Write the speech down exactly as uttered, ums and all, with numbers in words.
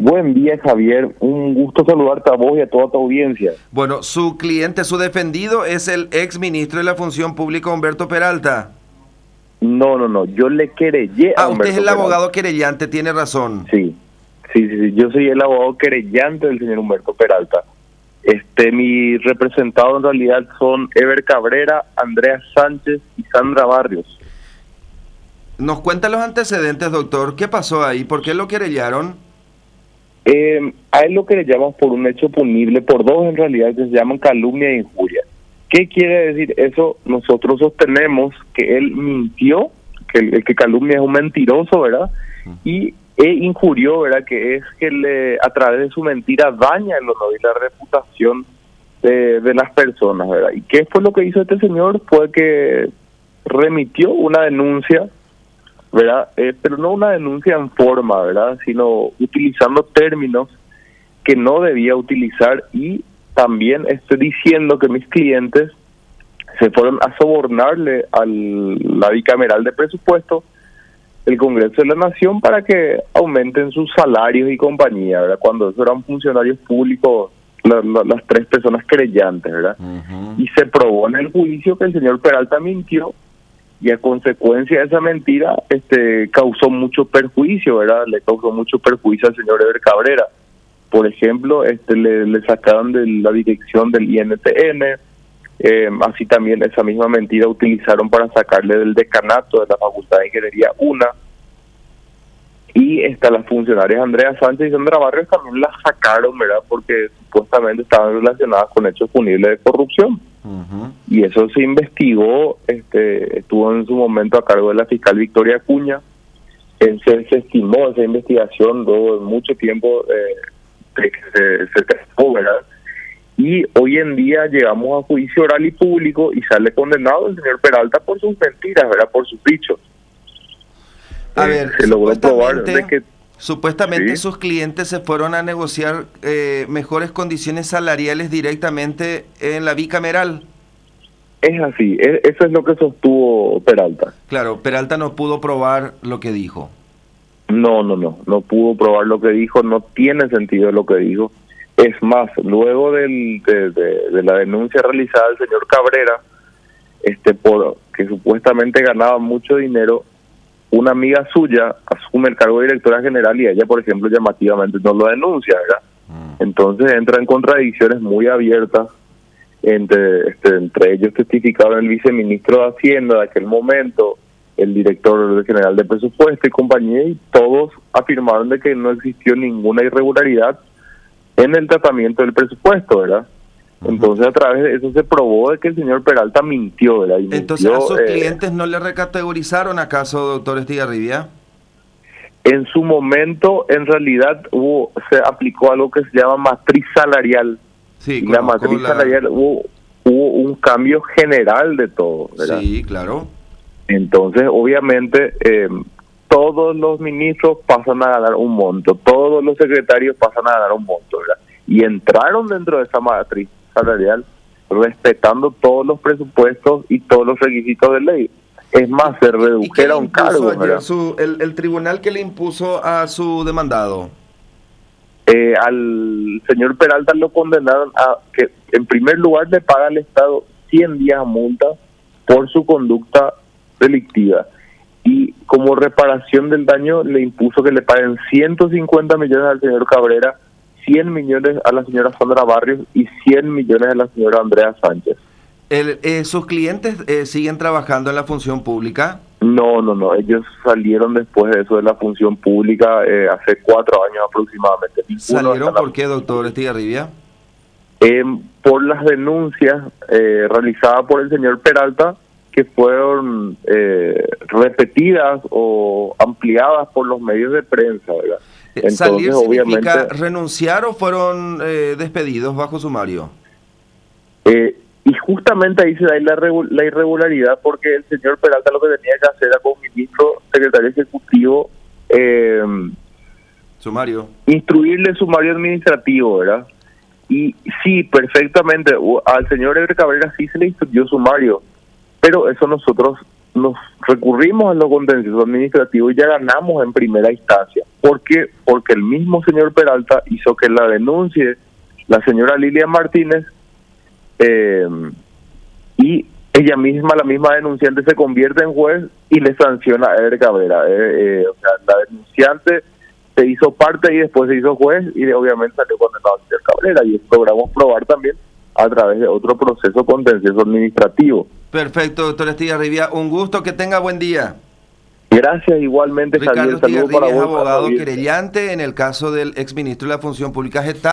Buen día, Javier. Un gusto saludarte a vos y a toda tu audiencia. Bueno, su cliente, su defendido es el ex ministro de la Función Pública, Humberto Peralta. No, no, no. Yo le querellé a Ah, Humberto usted es el Peralta. abogado querellante, tiene razón. Sí, sí, sí, sí. Yo soy el abogado querellante del señor Humberto Peralta. Este, mi representado en realidad son Ever Cabrera, Andrea Sánchez y Sandra Barrios. Nos cuenta los antecedentes, doctor. ¿Qué pasó ahí? ¿Por qué lo querellaron? Eh, a él lo querellamos por un hecho punible, por dos en realidad, que se llaman calumnia e injuria. ¿Qué quiere decir eso? Nosotros sostenemos que él mintió, que el, el que calumnia es un mentiroso, ¿verdad? Y e injurió, ¿verdad? Que es que le, a través de su mentira daña el honor y la reputación de, de las personas, ¿verdad? ¿Y qué fue lo que hizo este señor? Fue que remitió una denuncia, ¿verdad? Eh, pero no una denuncia en forma, ¿verdad? Sino utilizando términos que no debía utilizar, y también estoy diciendo que mis clientes se fueron a sobornarle a la bicameral de presupuesto del Congreso de la Nación para que aumenten sus salarios y compañía, ¿verdad? Cuando esos eran funcionarios públicos, la, la, las tres personas creyentes, ¿verdad? Uh-huh. Y se probó en el juicio que el señor Peralta mintió, y a consecuencia de esa mentira este causó mucho perjuicio, ¿verdad? Le causó mucho perjuicio al señor Ever Cabrera. Por ejemplo, este le, le sacaron de la dirección del I N T N, eh, así también esa misma mentira utilizaron para sacarle del decanato de la Facultad de Ingeniería una, y esta, las funcionarias Andrea Sánchez y Sandra Barrios también las sacaron, ¿verdad? Porque supuestamente estaban relacionadas con hechos punibles de corrupción. Uh-huh. Y eso se investigó, este estuvo en su momento a cargo de la fiscal Victoria Acuña. Se, se estimó esa investigación luego de mucho tiempo eh, que se, se testó, ¿verdad? Y hoy en día llegamos a juicio oral y público y sale condenado el señor Peralta por sus mentiras, ¿verdad? Por sus dichos. A eh, ver, se logró probar de que supuestamente ¿sí? sus clientes se fueron a negociar eh, mejores condiciones salariales directamente en la bicameral. Es así, es, eso es lo que sostuvo Peralta. Claro, Peralta no pudo probar lo que dijo. No, no, no, no pudo probar lo que dijo, no tiene sentido lo que dijo. Es más, luego del, de, de, de la denuncia realizada del señor Cabrera, este por que supuestamente ganaba mucho dinero, una amiga suya asume el cargo de directora general y ella, por ejemplo, llamativamente no lo denuncia, ¿verdad? Mm. Entonces entra en contradicciones muy abiertas. Entre, este, entre ellos testificaron el viceministro de Hacienda de aquel momento, el director general de presupuesto y compañía, y todos afirmaron de que no existió ninguna irregularidad en el tratamiento del presupuesto, ¿verdad? Entonces, a través de eso se probó de que el señor Peralta mintió, ¿verdad? Y Entonces, mintió, ¿a sus eh, clientes no le recategorizaron acaso, doctor Estigarribia? En su momento, en realidad, hubo se aplicó algo que se llama matriz salarial. Sí, y la matriz la... salarial hubo, hubo un cambio general de todo, ¿verdad? Sí, claro. Entonces, obviamente, eh, todos los ministros pasan a ganar un monto, todos los secretarios pasan a ganar un monto, ¿verdad? Y entraron dentro de esa matriz salarial respetando todos los presupuestos y todos los requisitos de ley. Es más, se redujera un cargo, ¿verdad? Su, el, el tribunal que le impuso a su demandado. Eh, al señor Peralta lo condenaron a que, en primer lugar, le paga al Estado cien días de multa por su conducta delictiva. Y como reparación del daño, le impuso que le paguen ciento cincuenta millones al señor Cabrera, cien millones a la señora Sandra Barrios y cien millones a la señora Andrea Sánchez. El, eh, ¿Sus clientes eh, siguen trabajando en la función pública? No, no, no. Ellos salieron después de eso de la función pública eh, hace cuatro años aproximadamente. ¿Salieron por qué, doctor Estigarribia? Eh, por las denuncias eh, realizadas por el señor Peralta, que fueron eh, repetidas o ampliadas por los medios de prensa, ¿verdad? Entonces, ¿salir significa obviamente renunciar o fueron eh, despedidos bajo sumario? Eh, y justamente ahí se da la, la irregularidad, porque el señor Peralta lo que tenía que hacer era, como ministro secretario ejecutivo, eh, sumario, instruirle sumario administrativo, ¿verdad? Y sí, perfectamente, al señor Ever Cabrera sí se le instruyó sumario, pero eso nosotros nos recurrimos a lo contencioso administrativo y ya ganamos en primera instancia. ¿Por qué? Porque el mismo señor Peralta hizo que la denuncie la señora Lilia Martínez eh, y ella misma, la misma denunciante, se convierte en juez y le sanciona a Eder Cabrera. Eh, eh, o sea, la denunciante se hizo parte y después se hizo juez y obviamente salió condenado a Eder Cabrera, y eso logramos probar también a través de otro proceso contencioso administrativo. Perfecto, doctor Estigarribia, un gusto, que tenga buen día. Gracias, igualmente. Ricardo Javier, saludos para Estigarribia es vos. abogado querellante en el caso del exministro de la Función Pública Gestapo.